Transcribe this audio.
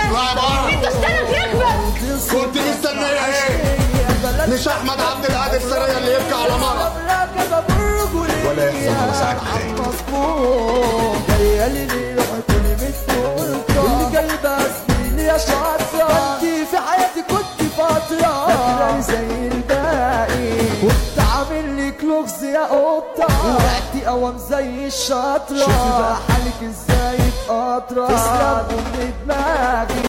انت اشتغل يكبر. كنت مستنيه ايه؟ مش احمد عبد القادر سرية اللي يبكي على مرض ولا يحصل على ساعات جايه لي روح كل متفوقه اللي جايبه سنين يا شاطره. انت في حياتي كنت فتره فاكراني زي الباقي كنت عامل لك لغز يا قطه وقعتي قوام زي الشاطره. شوفي بقى حالك ازاي اتقطره تسلم من دماغي.